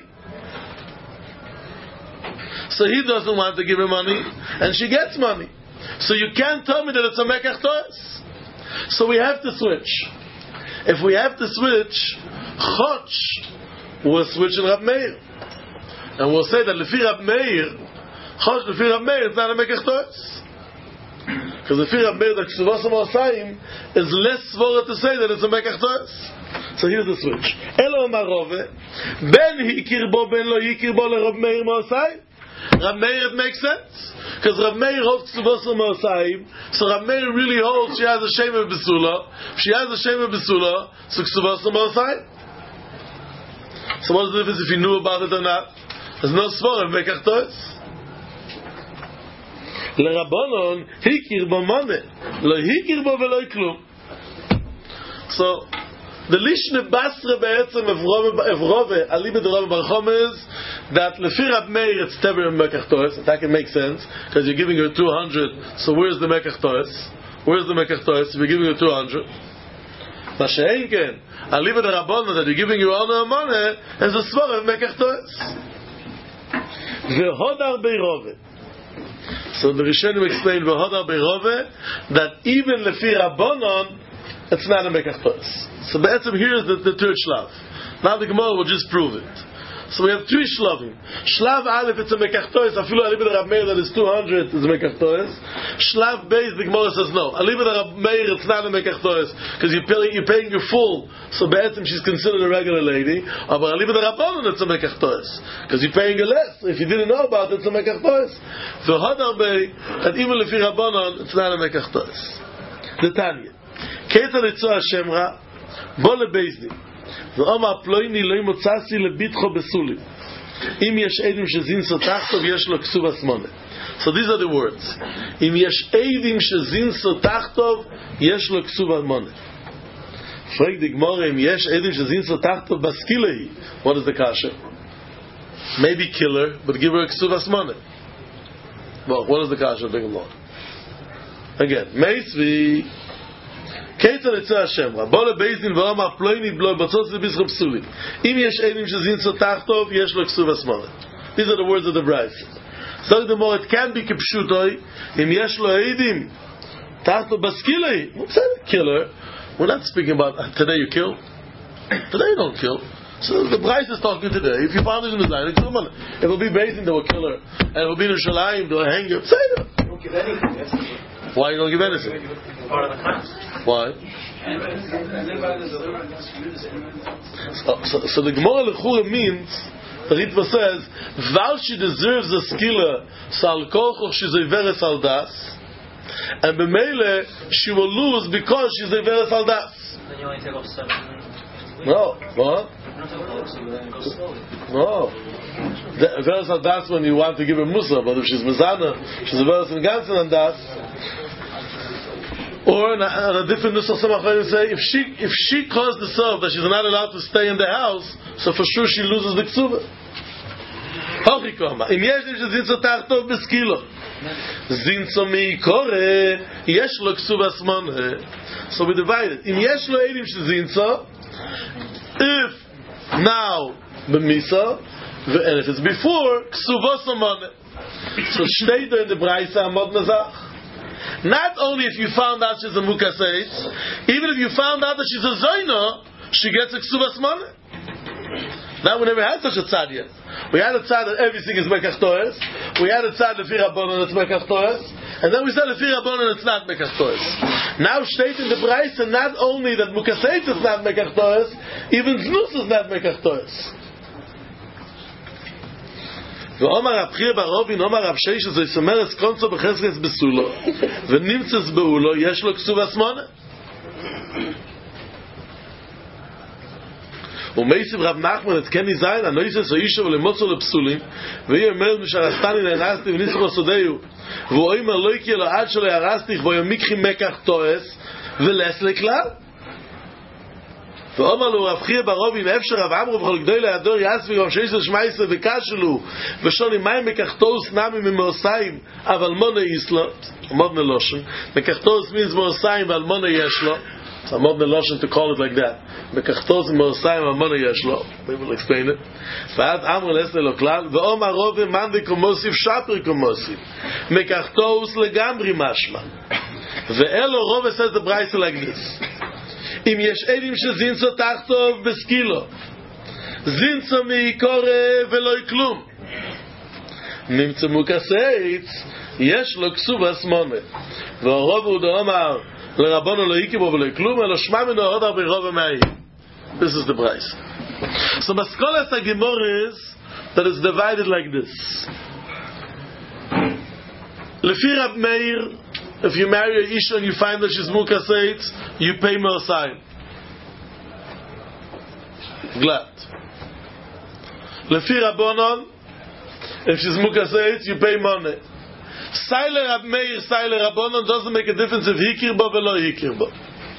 So he doesn't want to give her money, and she gets money. So you can't tell me that it's a Mekach Toes. So we have to switch. If we have to switch, Chotch, we'll switch in Rav Meir, and we'll say that Lefi Rav Meir. Chosh Lefi Rav Meir, it's not a Mekach Toes. Because Lefi Rav Meir, the Ksuvos HaMosayim, is less svara to say that it's a Mekach Toes. So here's the switch. Elo Marove, ben hikir bo, ben lo hikir bo le Rav Meir Mosayim. Rav Meir, it makes sense. Because Rav Meir holds Ksuvos HaMosayim, so Rav Meir really holds she has a shame of Besula. If she has a shame of Besula, so Ksuvos HaMosayim. So what's the difference if you knew about it or not? There's no svara in Mekach Toes. L'Rabbanon hikir bo mane, lo hikir bo v'lo klum. So the Lishne Basra be'etzem Evrove Ali b'Rami Bar Chome is that Lefi Rav Meir it's tever in Mekach Toes. That can make sense because you're giving her 200. So where's the Mekach Toes? Where's the Mekach Toes? If you're giving her 200, Mashein Ken Ali b'Rabbanon that you're giving her honor and money is a svara of Mekach Toes. V'hodar be'Rove. So the Rishonim explained v'hodar be'Rove that even Lefi Rabbanon it's not a Mekach Toes. So be'etzem here is the third shlav. Now the Gemara will just prove it. So we have three shlavim. Shlav Aleph, it's a mekachtois. Afilu Alibid Rab Meir that is 200 is a mekachtois. Shlav Beis, the Gemara says no. Alibid Rab Meir, it's not a mekachtois because you're paying your full. So be'etzim she's considered a regular lady. But Alibid Rabbanon, it's a mekachtois because you're paying her less. If you didn't know about it, it's a mekachtois. So Hadar Bey, that even lefi Rabbanon, it's not a mekachtois. The Tanya. Keter Yitzua Shemra, Bo leBezdin. ואומר פלויני לא ימוצאסי לביטחו בסולי אם יש עדים שזין סותחתו ויש לו כסוב הסמונה. So these are the words. אם יש עדים שזין סותחתו יש לו כסוב הסמונה. פרק דגמורה אם יש עדים שזין סותחתו בסקילה. What is the kasha? Maybe kill her but give her a כסוב הסמונה. Well, what is the kasha of the Gemara? Again, Meisvi Keter Yitzua Shemra, Bo leBezdin ואומר פלויני בלוי בצוץ לביסחו פסולים. אם יש עדים שזין סותחתו יש לו כסוב הסמונה. These are the words of the Bryce. So the more it can be kipshutoi, אם יש לו עדים תחתו בסקילה. Killer. We're not speaking about today you kill. Today you don't kill. So the Bryce is talking today. If you found it in the Zion, it will be Bezdin that will kill her, and it will be in Shalayim they will hang her. Say that. Don't give anything. Why you don't give anything? Part of the class. Why? So the Gemara Lechura means, the Ritva says, while she deserves a skila, sal kolchoch she's a veres al das, and b'meile she will lose because she's a veres al das. Then you only take off 7. No, what? No. The veres al das when you want to give her musa, but if she's mezana, she's a veres in ganzen al das. Or on a different nusach, some achayim say, if she caused herself that she's not allowed to stay in the house, so for sure she loses the ksuba. Hochikoma. Im yeshim shezinzo tachtov beskilo. Zinzo miikore, yesh lo ksuba smone. So we divide it. Im yesh lo edim shezinzo, if now b'misa, and if it's before, ksuba smone. So steht in the Braisa amod nazach. Not only if you found out she's a mukaseit, even if you found out that she's a zoyna, she gets a ksubas money. Now we never had such a tzad yet. We had a tzad that everything is mekach toes. We had a tzad lefi rabbanon that's mekach toes, and then we said lefi rabbanon it's not mekach toes. Now state in the Bryce, and not only that mukaseit is not mekach toes, even znus is not mekach toes. ואומר רב חייא בר רובין, אומר רב שייש, זה יסומר אסקונצו בחזקס בסולו, ונמצס באולו, יש לו כסוב הסמונה. ומייסיב רב נחמן, את כן נזיין, הנויסס או אישו ולמוצו לפסולים, והיא אומרת משרסתני נהנסתי וניסחו סודיו, והוא אומר לא יקיה לו עד שלא ירסתיך, והוא ימיקחי מקח תועס, ולס לכלל. ואומר לו רב חייא בר רובין אפשר רב עמרו בכל גדוי לידור יסבי רב שייס ושמייסר וקשלו ושוני מים מקחתוס נמי ממאוסיים אבל מונה יסלו מודנה לושן מקחתוס means מאוסיים ועל מונה יש לו so מודנה לושן to call it like that מקחתוס מאוסיים ועל מונה יש לו we will explain it ואז עמרו לסנה לו כלל ואומר רובין מנדי כמוסיף שפר כמוסיף מקחתוס לגמרי משמע ואלו רובין says the Bryce like this אם יש עדים שזינצו תחתוב בסקילו זינצו מיקורה ולא כלום נמצא מוקסייץ יש לו כסוב הסמונה והרוב הוא דאמר לרבונו לא יקבו ולא כלום אלא שמע מנו עוד הרבה רוב מהי. This is the Bryce. So Maskolas HaGemor is that it's divided like this. Lefi Rab Meir, if you marry an Isha and you find that she's mukaseit, you pay Me'osayim. Glad. Lefi Rabbanon, if she's mukaseit, you pay money. Saile Rab Meir, Saile Rabbanon doesn't make a difference if hikir bo velo hikir bo.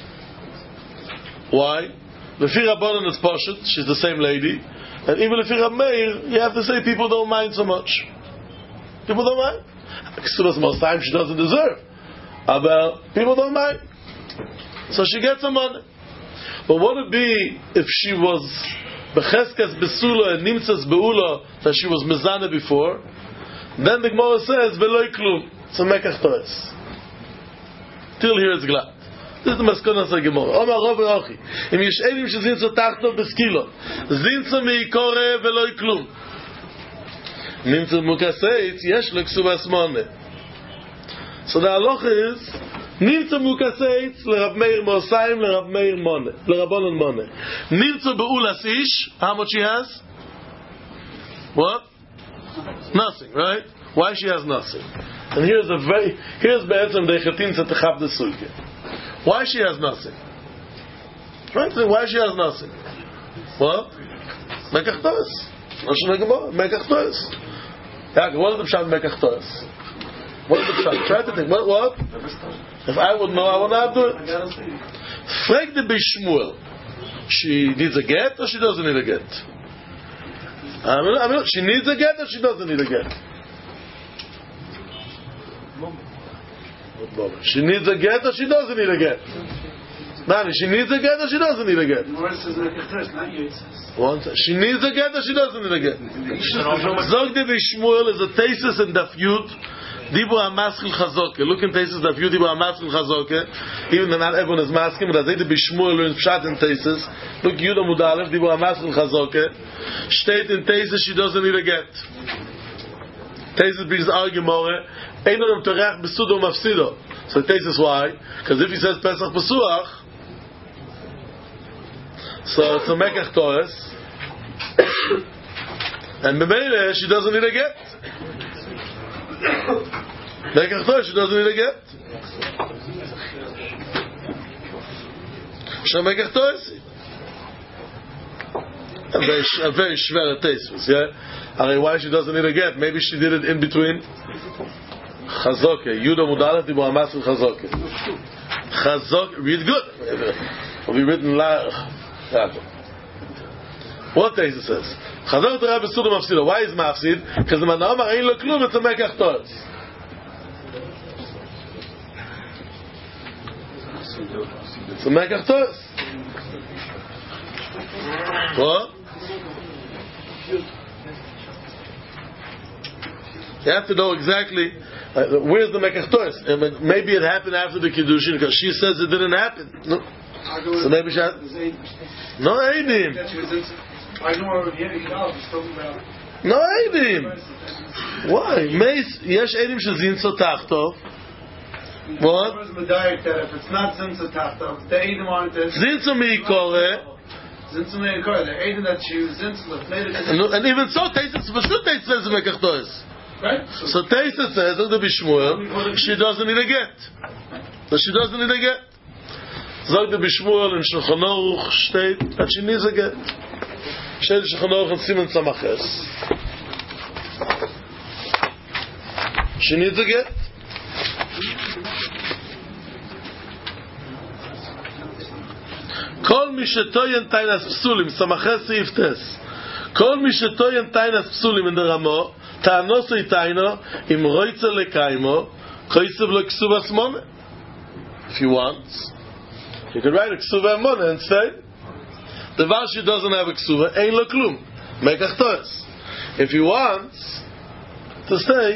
Why? Lefi Rabbanon is Poshet, she's the same lady, and even Lefi Rab Meir, you have to say people don't mind so much. People don't mind. Ksubas Me'osayim she doesn't deserve. But people don't mind. So she gets some money. But what would it be if she was Becheskas Besula and Nimtzas Beula that she was Mezana before? Then the Gemara says, Veloi Klum. It's a Mekach Toes. Till here it's glad. Das ist die Maskona der Gemara. Omar Rav Achi. Im Yeshedim shezin zu tachtov beskilo. Zin zu meikore veloi klum. Nim zu mukaseit yesh lo ksubas mone. So the halacha is nim zu mukaseit leRav Meir Mosayim leRav Meir Mone. LeRabbanon Mone. Nim zu beulas ish. How much she has? What? Nothing, right? Why she has nothing? And here's be'etzem dechetin tzatechab de suike. Why she has nothing? Right? Why she has nothing? What? Mekach toes. Mekach toes. Yeah, what is the pshat mekach toes? What is the pshat? Try to think. What? If I would know, I would not do it. Frag the Bishmuel. She needs a get or she doesn't need a get? I mean, she needs a get or she doesn't need a get? She needs a get or she doesn't need a get? Nani, she needs a get or she doesn't need a get? She needs a get or she doesn't need a get? Zog de Bishmuel is a thesis in Daf Yud. Dibu HaMaskil Chazoke. Look in thesis Daf Yud, Dibu HaMaskil Chazoke. Even though not everyone is masking, but as they Bishmuel learns Pshat in thesis. Look, Yud Amud Aleph, Dibu HaMaskil Chazoke. State in thesis she doesn't need a get. Thesis brings argument. Einodam Torach Besudo Mafsido. So thesis why? Because if he says Pesach Pesuach, so it's a Mekach Torah, and B'meile she doesn't need a get. Mekach Torah she doesn't need a get. She Mekach Torah. A very shver thesis, yeah. Why she doesn't need a get? Maybe she did it in between. Chazoke, Yudah Mudalef, Dibu HaMaskil Chazoke. Chazoke, read good. Will be written what thesis says? Chazoke Torah Besudo Mafsido. Why is Mafsid? Because the Manamar Ein Lo Klum, it's a Mekach Torah. It's a Mekach Torah. What? You have to know exactly where's the Mekach Torah. Maybe it happened after the Kiddushin because she says it didn't happen. No. So maybe she had... No Eidim. No Eidim. Why? Yesh Eidim shezin so tachtov. What? If it's not zin so tachtov, the Eidim aren't this. Zin so miikore. And even so, Teisus says Mekach Torah. Right? So Teisus says, look to Bishmuel, she doesn't need a get. So she doesn't need a get. Zog the Bishmuel in Shulchan Aruch state that she needs a get. State Shulchan Aruch and Siman Samaches. She needs a get. Kol mi shetoyen tainas psulim, Samaches Seif Tes. Kol mi shetoyen tainas psulim in the Ramo, ta'anosei taino, im roitze lekaimo, koisev lo ksuvas mone. If he wants, he could write a ksuva mone and say, the Vashi doesn't have a ksuva, ein lo klum, mekach Torah. If he wants to say,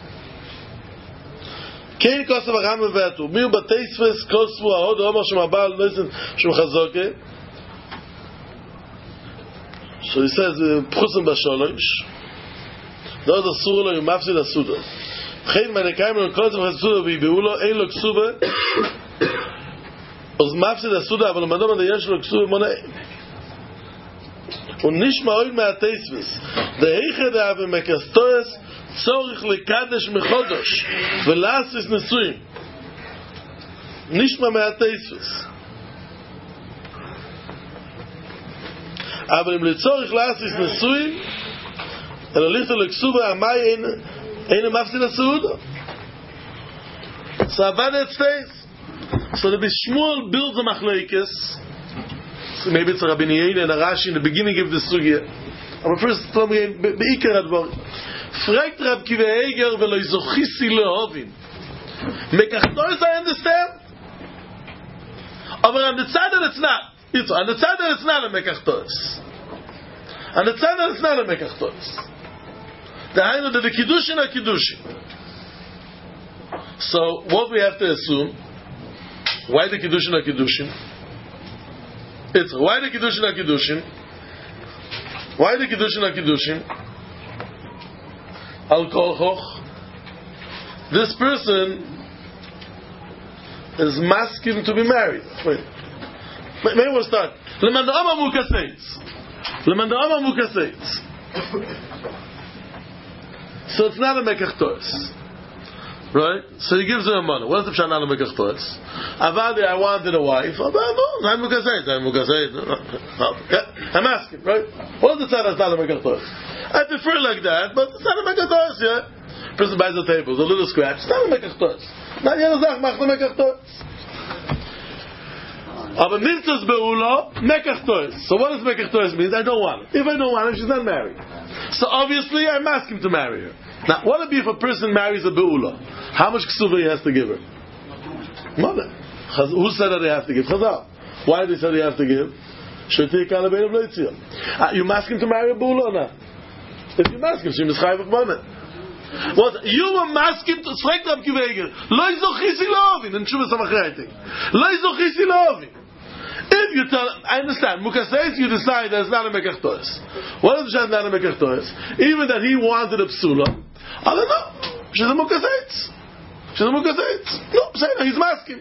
Kein kosav acham mevetu, mir bateisves kosvu ahod omar shemabal noisen shemchazoke. So he says, pchusim basholosh. Dort asur lo yumafsid asudo. Chein menekayim lo kosav asudo v'yibehu lo, ein lo ksuva. Oz mafsid asudo, aval madom ade yesh lo ksuva monei. Und nicht mal mehr teisves. Der Heiche der Ave Mekastos צורך לקדש מחודש ולעשות נישואים נשמע מהתייספס אבל אם לצורך לעשות נישואים אלא לכתוב לכסובה המאי אין מפסיד הסעודה so עבד it stays so the Bishmuel builds a machlekes so maybe it's a Rabbi Yehuda and a Rashi in the beginning of the sugya but first tell me beikar advar fragt Rab Kiva Eger velo izochisi lehovin Mekach Torah I understand but on the side that it's not on the side that it's not a Mekach Torah on the side that it's not a Mekach Torah the Hainu that the Kiddushin are Kiddushin so what we have to assume Why the Kiddushin HaKiddushin? Why the Kiddushin HaKiddushin? Why the Kiddushin HaKiddushin? Al Kol Choch. This person is masking to be married. Wait. Maybe we'll start. Leman Da'ama Mukaseitz. So it's not a Mekach Tois. Right? So he gives her money. What is the Pshat not a Mekach Tois? Avadi, I wanted a wife. I'm asking, right? What is the Tzad that's not a Mekach Tois? I prefer like that, but it's not a Mekach Tois, yeah? Person buys the table, a little scratch. It's not a Mekach Tois. Not yet a Zach, mach the Mekach Tois. Aber Nirtzas Be'ula, Mekach Tois. So what does Mekach Tois mean? I don't want it. If I don't want her, she's not married. So obviously I'm asking to marry her. Now, what would be if a person marries a Be'ula? How much ksuva he has to give her? Mother. Who said that they have to give? Chazal. Why did they say they have to give? You asking to marry a Be'ula or not? If you ask him, she must have money. What? You were masking to strike up Kivegel. Lo izochisi lovin. And Shuvah Samachreiting. Lo izochisi lovin. If you tell, I understand, Mukaseitz, you decide that it's not a Mekach Tois. What if it's not a Mekach Tois? Even that he wanted a Psula, I don't know. She's a Mukaseitz. No, say no, he's masking.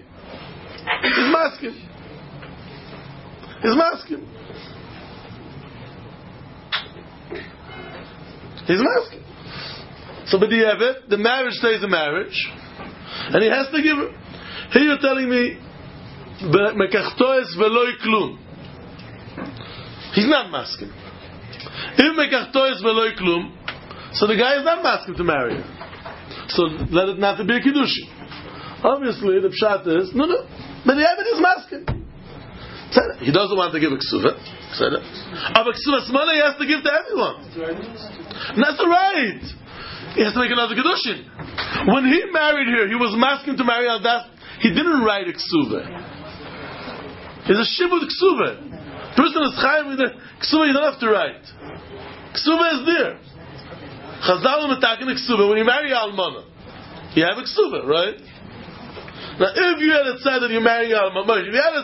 So, but the marriage stays a marriage, and he has to give her. Here you're telling me, Mekach Tois ve'lo klum. He's not masking. If Mekach Tois ve'lo klum, so the guy is not masking to marry her. So let it not to be a Kiddushin. Obviously, the pshat is, no, but the Eved is masking. He doesn't want to give a ksuva. But ksuva smana he has to give to everyone. That's right. He has to make another Kiddushin. When he married her, he was masking to marry her. That he didn't write a ksuva. It's a shibud ksuva. Person is chayim with the ksuva. You don't have to write. Ksuva is there. Chazal metakin ksuva. When you marry almana, you have a ksuva, right? Now, if you had said that you marry almana,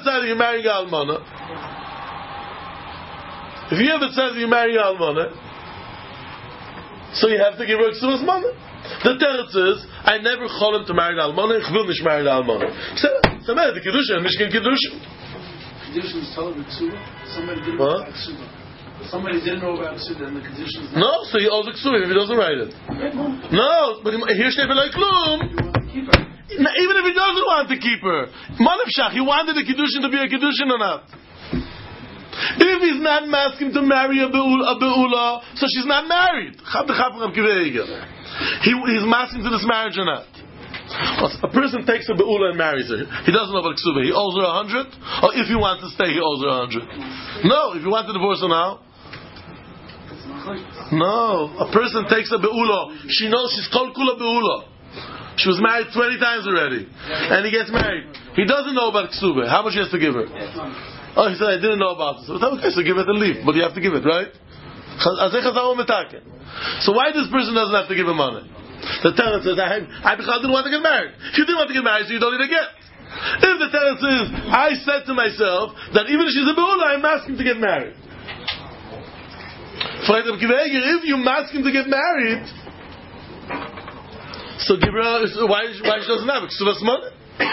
so you have to give her ksuva's money. The teretz is, I never call him to marry almana. Ich will nicht marry almana. So the Kiddushin, Mishkin Kiddushin. Kiddushin is told with ksuva. Somebody didn't know about ksuva. Somebody didn't know about ksuva, and the Kiddushin. No, so he owes a ksuva if he doesn't write it. No, but here steht like klum. Even if he doesn't want to keep her, Manavshach, he wanted the Kiddushin to be a Kiddushin or not. If he's not asking to marry a Be'ula, so she's not married. He's masking to this marriage or not. A person takes a Be'ula and marries her. He doesn't know about Ksuva. He owes her 100? Or if he wants to stay, he owes her 100? No, if you want to divorce her now. No. A person takes a Be'ula. She knows she's called Kula Be'ula. She was married 20 times already. And he gets married. He doesn't know about Ksuva. How much he has to give her? Oh, he said, I didn't know about this. So, okay, so give it and leave. But you have to give it, right? So why this person doesn't have to give him money? The tenant says, I didn't want to get married. If you didn't want to get married, so you don't need to get. If the tenant says, I said to myself that even if she's a Be'ula, I'm asking to get married. If you ask him to get married, so give her, why she doesn't have it? Ksuvas money?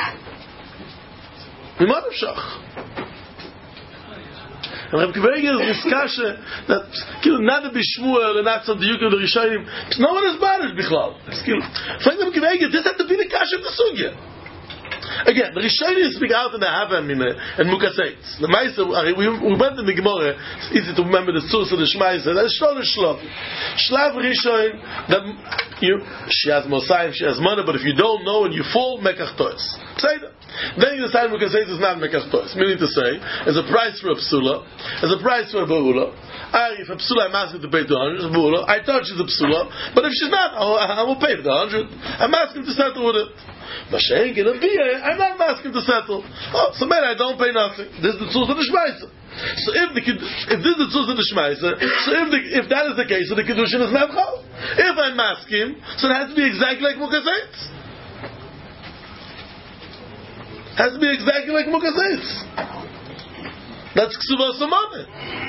And Reb Kveger is discussion that not the Bishmuel and not some Diyuk of the Rishonim. No one is bothered Bichlal. Reb Kveger, this had to be the Kasha of the Sugya. Again, the Rishonim speak out in the Hava and Mukaseitz. The Meister, we went in the Gemara. It's easy to remember the source of the Shmaiser. That's Shlov. Shlav Rishon, that she has Mosayim, she has money, but if you don't know and you fall, Mekach Tois. Then you decide Mukaseitz is not Mekach Tois. Meaning to say, as a price for a Psula, as a price for a Be'ula. If a Psula I'm asking to pay 200, a Be'ula, I thought she's a Psula, but if she's not, I will pay the 100. I'm asking to settle with it. I'm not asking to settle. Oh, so man, I don't pay nothing. This is the Tzuz of the Shmaiser. So if this is the Tzuz of the Shmaiser, so if that is the case, so the Kiddushin is not Chal. If I'm asking, so it has to be exactly like Mukaseitz. Has to be exactly like Mukaseitz. That's Ksuva Samane.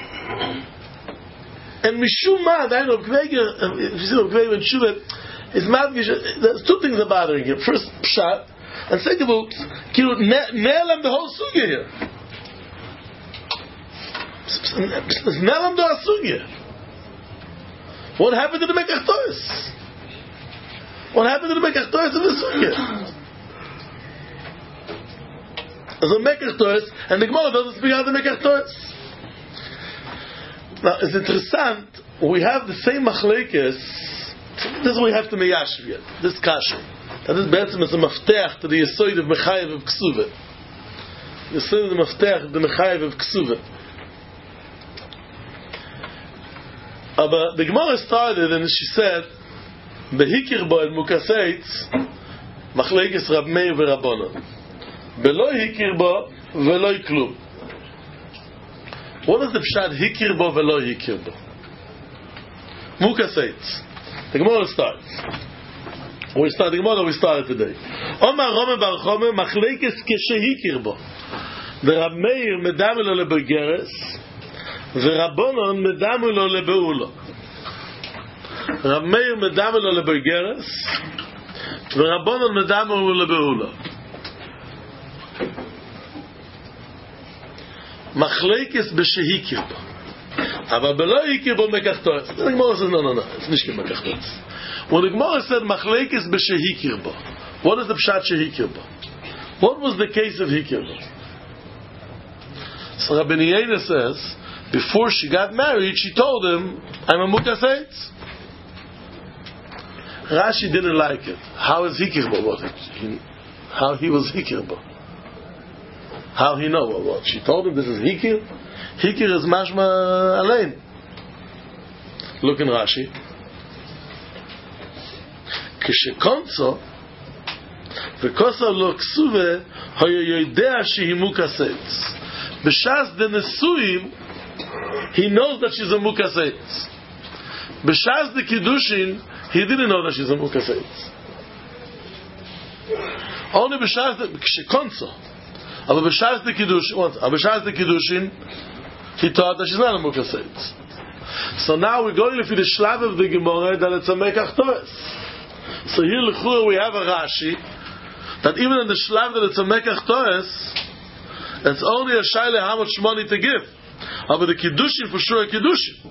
And Mishuma, I know, if you see Kvega and Shuvah, there's two things are bothering him. First, Pshat, and second of all, Ne'elam the whole Sugya here. Ne'elam the Sugya. What happened to the Mekach Tois? What happened to the Mekach Tois of the Sugya? There's a Mekach Tois, and the Gemara doesn't speak out the Mekach Tois. Now, it's interessant, we have the same machlekes, this is what we have to meyashiv yet, this kasha. That is be'etzim is a mafteach to the yesoid of mechayev of ksuva. The yesoid of the mafteach of the mechayev of ksuva. But the Gemara started and she said, Behikir bo el mukaseitz, machlekes Rab Meir v'Rabbanan. Belo hikir bo, velo klum. What is the pshat hikir bo velo hikir bo? Mukaseitz. The Gemara starts. The Gemara we started today. Omar Rome bar Chome machlekes keshehikir bo. The Rab Meir medamu lo lebegeres, v'Rabbanan medamu lo lebeula. Rab Meir medamu lo lebegeres, v'Rabbanan medamu lo lebeula. Machlekes b'shehikir bo. Aber below hikir bo mekach tois. The Gemara says, no, it's nicht mekach tois. When the Gemara said machlekes b'shehikir bo, what is the pshat shehikir bo? What was the case of hikir bo? So Rabbi Yehuda says, before she got married, she told him, I'm a mukaseitz. Rashi didn't like it. How is hikir bo? How he was hikir bo? How he know? What? She told him this is hikir. Hikir is mashma alein. Look in Rashi. Kishekonso v'kosa lo ksuve hoyo yoidea shehi mukaseitz. B'shas de nesuim, he knows that she's a mukaseitz. B'shas de kiddushin, he didn't know that she's a mukaseitz. Only b'shas de kishekonso. Aber b'shas de kiddushin, he thought that she's not a mukaseitz. So now we're going to the shlav of the Gemara that it's a mekach tois. So here l'chura we have a Rashi that even in the shlav that it's a mekach tois, it's only a shaila how much money to give. But the kiddushin for sure a kiddushin.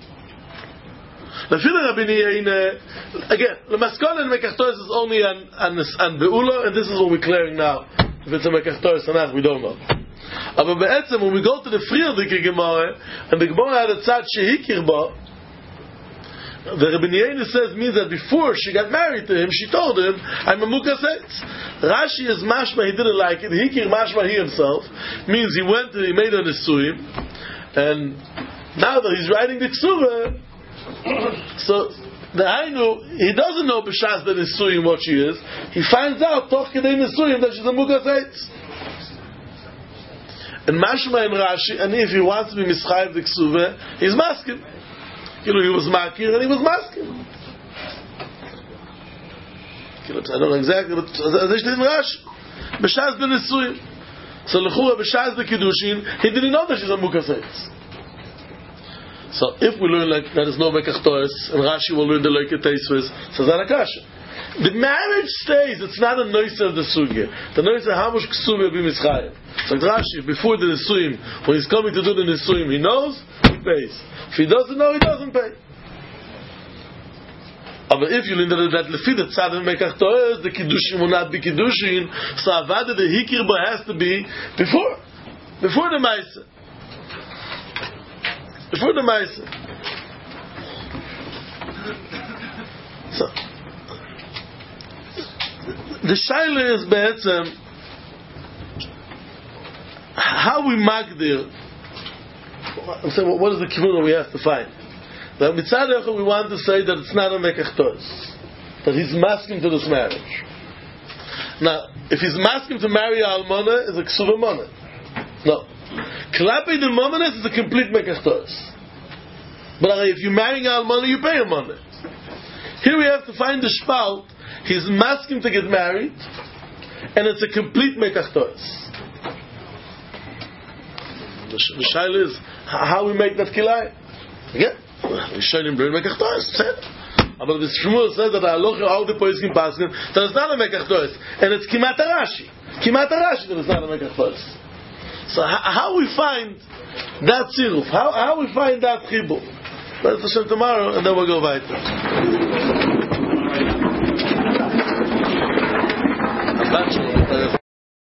Again, the maskon and mekach tois is only an beula, and this is what we're clearing now. If it's a mekach tois or not, we don't know. But be'etzem, when we go to the Friedrich Gemara, and the Gemara had a tzad shehikir bo, the Rabbi Yehuda says means that before she got married to him, she told him, I'm a mukaseitz. Rashi is mashma, he didn't like it. Hikir mashma, he himself, means he made a nesuim, and now that he's writing the ksuva, so the Hainu, he doesn't know b'shas the nesuim what she is. He finds out toch kedei nesuim that she's a mukaseitz. And mashma in Rashi, and if he wants to be mischayev the ksuva, he's masking. He was makir and he was masking. I don't know exactly, but this is in Rashi. B'shas the nesuim. So l'chura b'shas the kiddushin, he didn't know that she's a mukaseitz. So if we learn like there is no mekach tois, and Rashi will learn the loike teisves, so that's a kasha. The marriage stays, it's not a noise of the sugya. The noise of how much ksuv will be mischayev. So Rashi, before the nesuim, when he's coming to do the nesuim, he knows, he pays. If he doesn't know, he doesn't pay. But if you learn that lefi the tzad and mekach tois, the kiddushin will not be kiddushin, so avada the hikir bo has to be before the ma'aseh. Before the ma'aseh. So the shaila is be'etzem how we magdir. I'm saying, what is the kivun we have to find? That mitzad echad we want to say that it's not a mekach tois, that he's masking to this marriage. Now, if he's masking to marry almana, is a ksuva mana. No, klapi the mominus is a complete mekach tois. But if you're marrying almana, you pay a money. Here we have to find the shpalt. He's masking to get married, and it's a complete mekach tois. The shaila is how we make that kilai. Again, we show him bring mekachtois. But the Shmuel says that all the poiskim paskin that it's not a mekachtois, and it's kimat Rashi. Kimat Rashi that it's not a mekachtois. So how we find that tziruf? How we find that chibur? Let's Hashem tomorrow, and then we'll go weiter.